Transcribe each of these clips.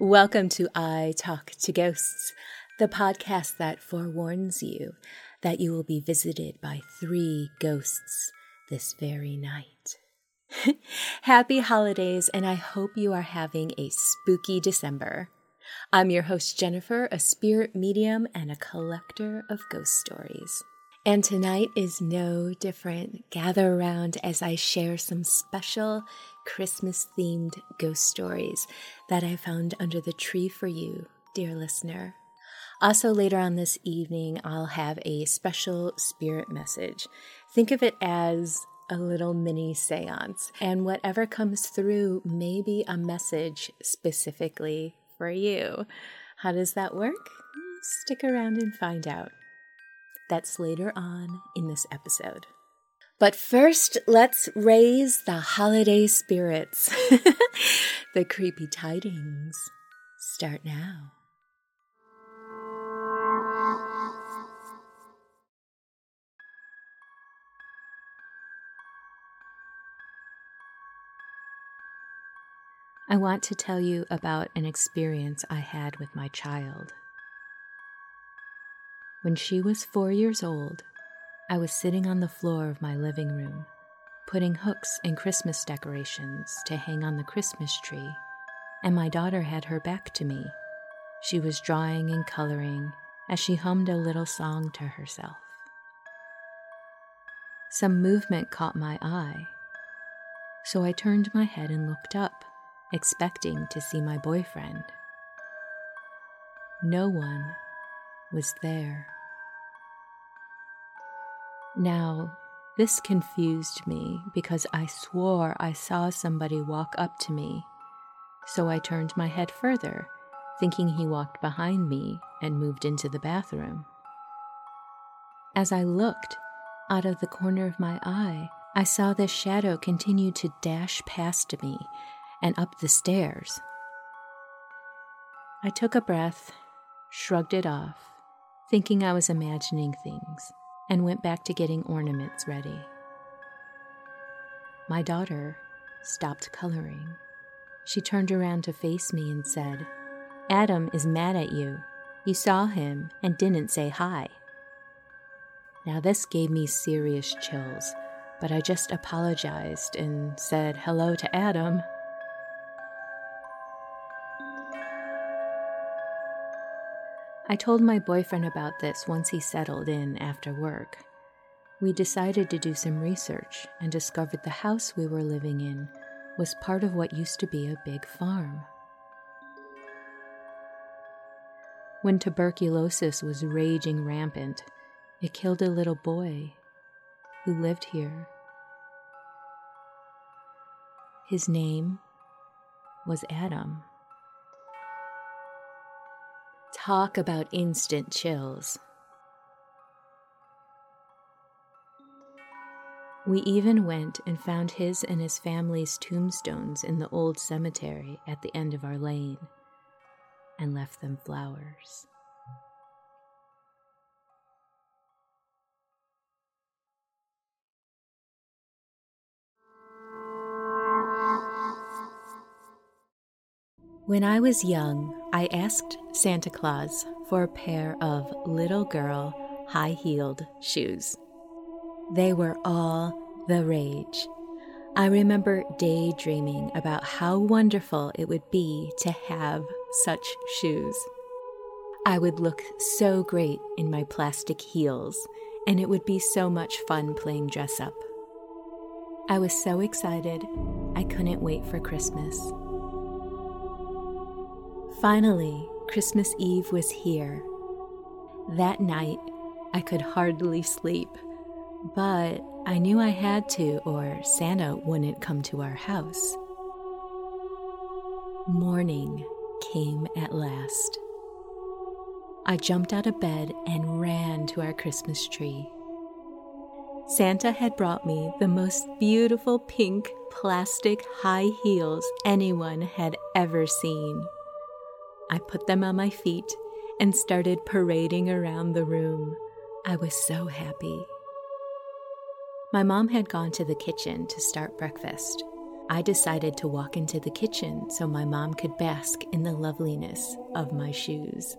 Welcome to I Talk to Ghosts, the podcast that forewarns you that you will be visited by 3 ghosts this very night. Happy holidays, and I hope you are having a spooky December. I'm your host, Jennifer, a spirit medium and a collector of ghost stories. And tonight is no different. Gather around as I share some special Christmas-themed ghost stories that I found under the tree for you, dear listener. Also, later on this evening, I'll have a special spirit message. Think of it as a little mini seance, and whatever comes through may be a message specifically for you. How does that work? Stick around and find out. That's later on in this episode. But first, let's raise the holiday spirits. The creepy tidings start now. I want to tell you about an experience I had with my child. When she was 4 years old, I was sitting on the floor of my living room, putting hooks and Christmas decorations to hang on the Christmas tree, and my daughter had her back to me. She was drawing and coloring as she hummed a little song to herself. Some movement caught my eye, so I turned my head and looked up, expecting to see my boyfriend. No one was there. Now, this confused me because I swore I saw somebody walk up to me, so I turned my head further, thinking he walked behind me and moved into the bathroom. As I looked, out of the corner of my eye, I saw this shadow continue to dash past me and up the stairs. I took a breath, shrugged it off, thinking I was imagining things, and went back to getting ornaments ready. My daughter stopped coloring. She turned around to face me and said, "Adam is mad at you. You saw him and didn't say hi." Now this gave me serious chills, but I just apologized and said hello to Adam. I told my boyfriend about this once he settled in after work. We decided to do some research and discovered the house we were living in was part of what used to be a big farm. When tuberculosis was raging rampant, it killed a little boy who lived here. His name was Adam. Talk about instant chills. We even went and found his and his family's tombstones in the old cemetery at the end of our lane and left them flowers. When I was young, I asked Santa Claus for a pair of little girl high-heeled shoes. They were all the rage. I remember daydreaming about how wonderful it would be to have such shoes. I would look so great in my plastic heels, and it would be so much fun playing dress-up. I was so excited, I couldn't wait for Christmas. Finally, Christmas Eve was here. That night, I could hardly sleep, but I knew I had to or Santa wouldn't come to our house. Morning came at last. I jumped out of bed and ran to our Christmas tree. Santa had brought me the most beautiful pink plastic high heels anyone had ever seen. I put them on my feet and started parading around the room. I was so happy. My mom had gone to the kitchen to start breakfast. I decided to walk into the kitchen so my mom could bask in the loveliness of my shoes.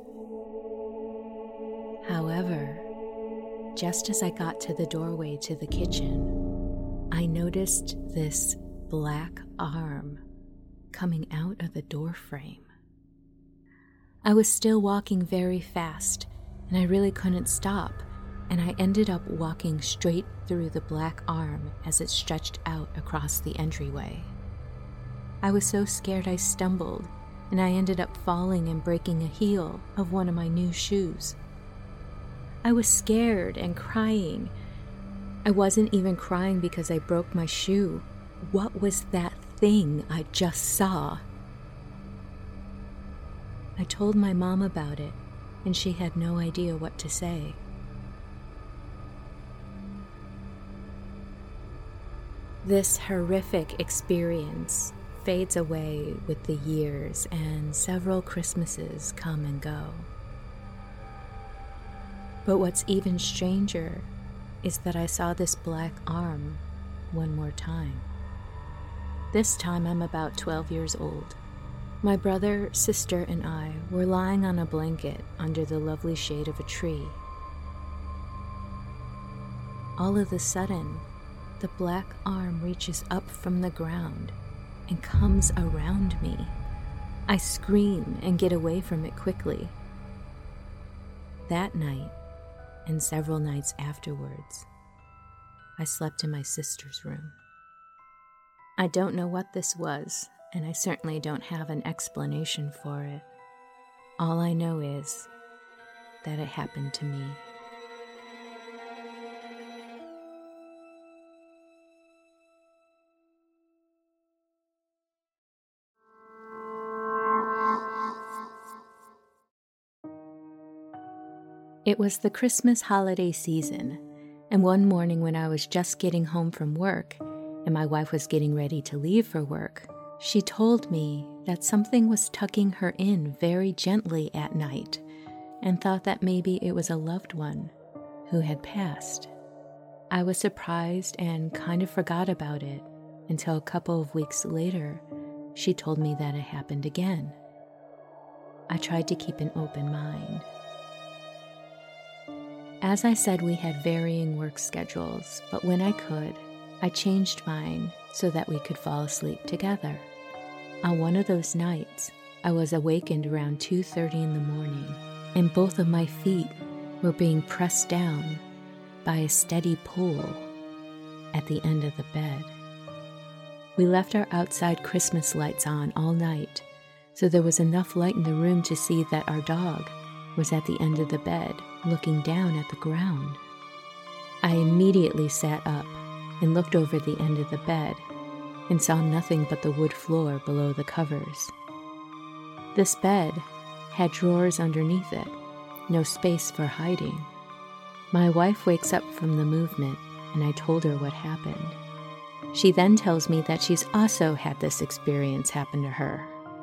However, just as I got to the doorway to the kitchen, I noticed this black arm coming out of the doorframe. I was still walking very fast, and I really couldn't stop, and I ended up walking straight through the black arm as it stretched out across the entryway. I was so scared I stumbled, and I ended up falling and breaking a heel of one of my new shoes. I was scared and crying. I wasn't even crying because I broke my shoe. What was that thing I just saw? I told my mom about it, and she had no idea what to say. This horrific experience fades away with the years, and several Christmases come and go. But what's even stranger is that I saw this black arm one more time. This time I'm about 12 years old. My brother, sister, and I were lying on a blanket under the lovely shade of a tree. All of a sudden, the black arm reaches up from the ground and comes around me. I scream and get away from it quickly. That night, and several nights afterwards, I slept in my sister's room. I don't know what this was, and I certainly don't have an explanation for it. All I know is that it happened to me. It was the Christmas holiday season, and one morning when I was just getting home from work and my wife was getting ready to leave for work, she told me that something was tucking her in very gently at night and thought that maybe it was a loved one who had passed. I was surprised and kind of forgot about it until a couple of weeks later, she told me that it happened again. I tried to keep an open mind. As I said, we had varying work schedules, but when I could, I changed mine so that we could fall asleep together. On one of those nights, I was awakened around 2:30 in the morning, and both of my feet were being pressed down by a steady pull at the end of the bed. We left our outside Christmas lights on all night, so there was enough light in the room to see that our dog was at the end of the bed, looking down at the ground. I immediately sat up and looked over the end of the bed and saw nothing but the wood floor below the covers. This bed had drawers underneath it, no space for hiding. My wife wakes up from the movement, and I told her what happened. She then tells me that she's also had this experience happen to her.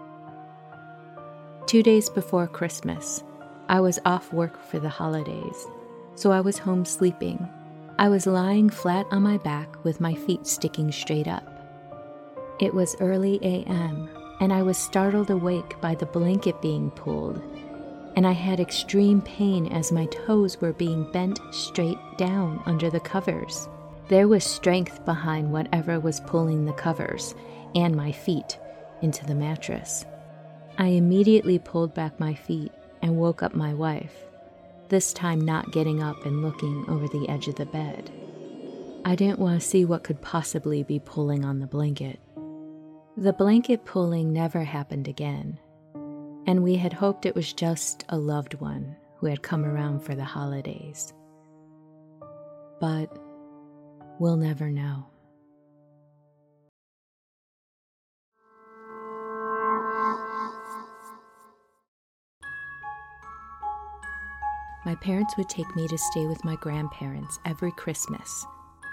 2 days before Christmas, I was off work for the holidays, so I was home sleeping. I was lying flat on my back with my feet sticking straight up. It was early a.m., and I was startled awake by the blanket being pulled, and I had extreme pain as my toes were being bent straight down under the covers. There was strength behind whatever was pulling the covers and my feet into the mattress. I immediately pulled back my feet and woke up my wife, this time not getting up and looking over the edge of the bed. I didn't want to see what could possibly be pulling on the blanket. The blanket pulling never happened again, and we had hoped it was just a loved one who had come around for the holidays. But we'll never know. My parents would take me to stay with my grandparents every Christmas.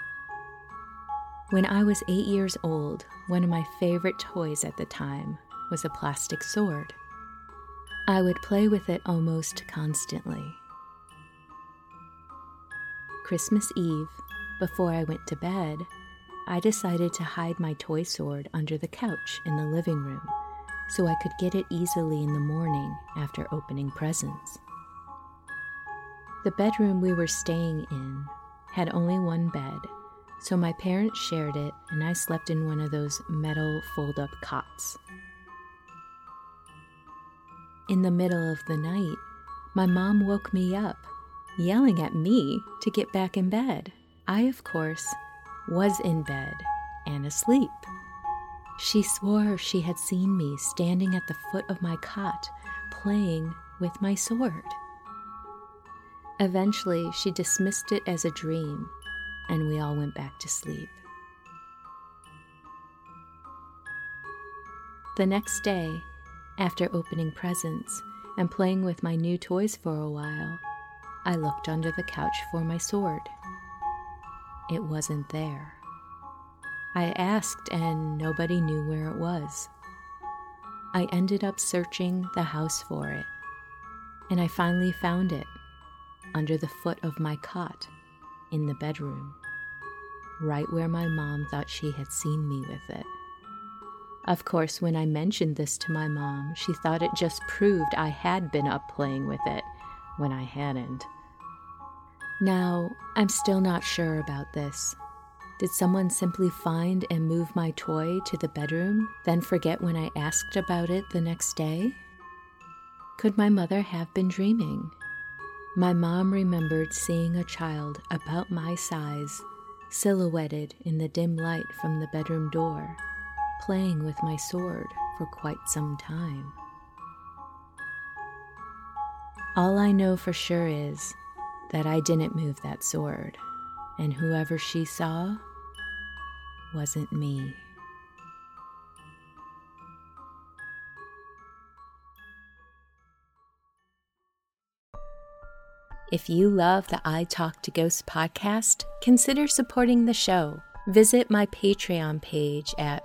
When I was 8 years old, one of my favorite toys at the time was a plastic sword. I would play with it almost constantly. Christmas Eve, before I went to bed, I decided to hide my toy sword under the couch in the living room so I could get it easily in the morning after opening presents. The bedroom we were staying in had only one bed, so my parents shared it and I slept in one of those metal fold-up cots. In the middle of the night, my mom woke me up, yelling at me to get back in bed. I, of course, was in bed and asleep. She swore she had seen me standing at the foot of my cot, playing with my sword. Eventually, she dismissed it as a dream, and we all went back to sleep. The next day, after opening presents and playing with my new toys for a while, I looked under the couch for my sword. It wasn't there. I asked and nobody knew where it was. I ended up searching the house for it, and I finally found it under the foot of my cot in the bedroom, right where my mom thought she had seen me with it. Of course, when I mentioned this to my mom, she thought it just proved I had been up playing with it when I hadn't. Now, I'm still not sure about this. Did someone simply find and move my toy to the bedroom, then forget when I asked about it the next day? Could my mother have been dreaming? My mom remembered seeing a child about my size, silhouetted in the dim light from the bedroom door, playing with my sword for quite some time. All I know for sure is that I didn't move that sword, and whoever she saw wasn't me. If you love the I Talk to Ghosts podcast, consider supporting the show. Visit my Patreon page at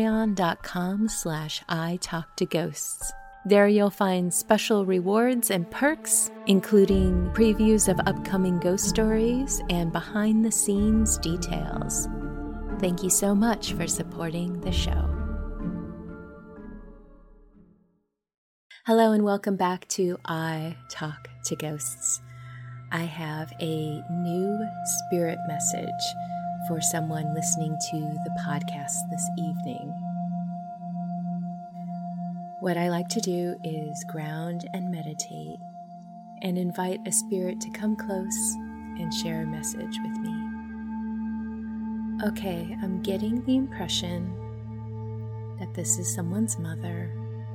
patreon.com/italktoghosts. There you'll find special rewards and perks, including previews of upcoming ghost stories and behind-the-scenes details. Thank you so much for supporting the show. Hello and welcome back to I Talk to Ghosts. I have a new spirit message for someone listening to the podcast this evening. What I like to do is ground and meditate and invite a spirit to come close and share a message with me. Okay, I'm getting the impression that this is someone's mother.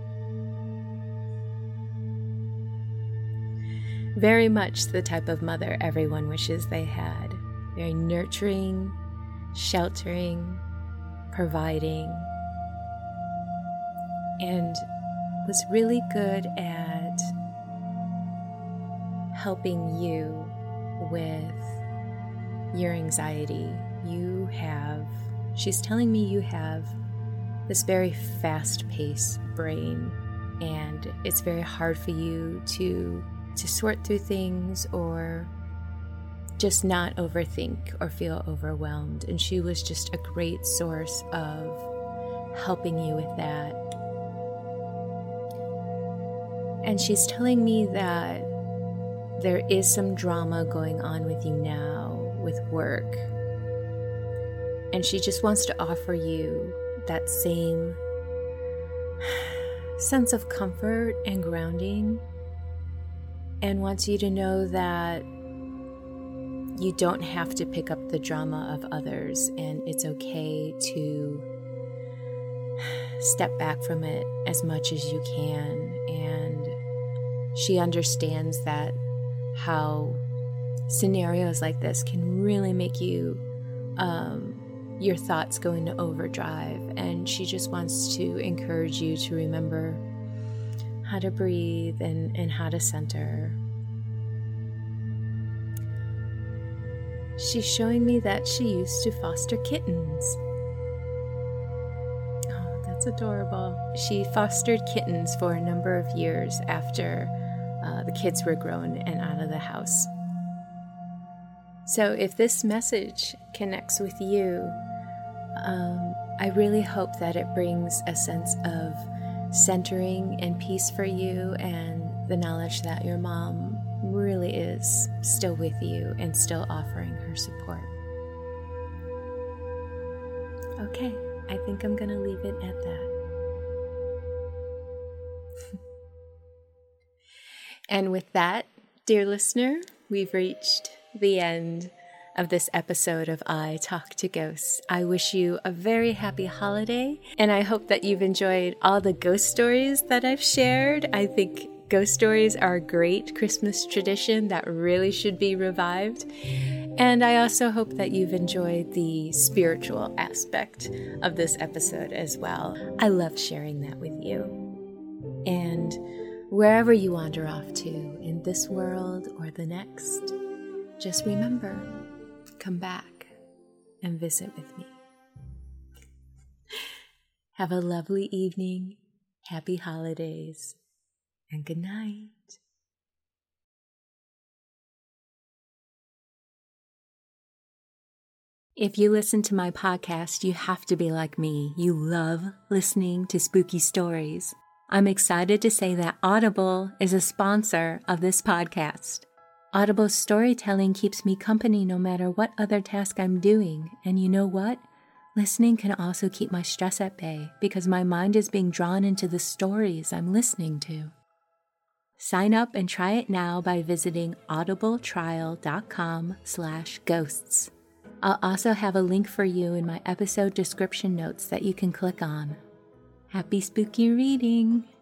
Very much the type of mother everyone wishes they had. Very nurturing, sheltering, providing, and was really good at helping you with your anxiety. She's telling me you have this very fast-paced brain, and it's very hard for you to sort through things or just not overthink or feel overwhelmed. And she was just a great source of helping you with that. And she's telling me that there is some drama going on with you now with work. And she just wants to offer you that same sense of comfort and grounding, and wants you to know that you don't have to pick up the drama of others, and it's okay to step back from it as much as you can. And she understands that how scenarios like this can really make you your thoughts go into overdrive, and she just wants to encourage you to remember how to breathe and how to center. She's showing me that she used to foster kittens. Oh, that's adorable. She fostered kittens for a number of years after the kids were grown and out of the house. So if this message connects with you, I really hope that it brings a sense of centering and peace for you, and the knowledge that your mom really is still with you and still offering her support. Okay, I think I'm going to leave it at that. And with that, dear listener, we've reached the end of this episode of I Talk to Ghosts. I wish you a very happy holiday, and I hope that you've enjoyed all the ghost stories that I've shared. I think ghost stories are a great Christmas tradition that really should be revived. And I also hope that you've enjoyed the spiritual aspect of this episode as well. I love sharing that with you. And wherever you wander off to in this world or the next, just remember, come back and visit with me. Have a lovely evening, happy holidays, and good night. If you listen to my podcast, you have to be like me. You love listening to spooky stories. I'm excited to say that Audible is a sponsor of this podcast. Audible's storytelling keeps me company no matter what other task I'm doing. And you know what? Listening can also keep my stress at bay because my mind is being drawn into the stories I'm listening to. Sign up and try it now by visiting audibletrial.com/ghosts. I'll also have a link for you in my episode description notes that you can click on. Happy spooky reading!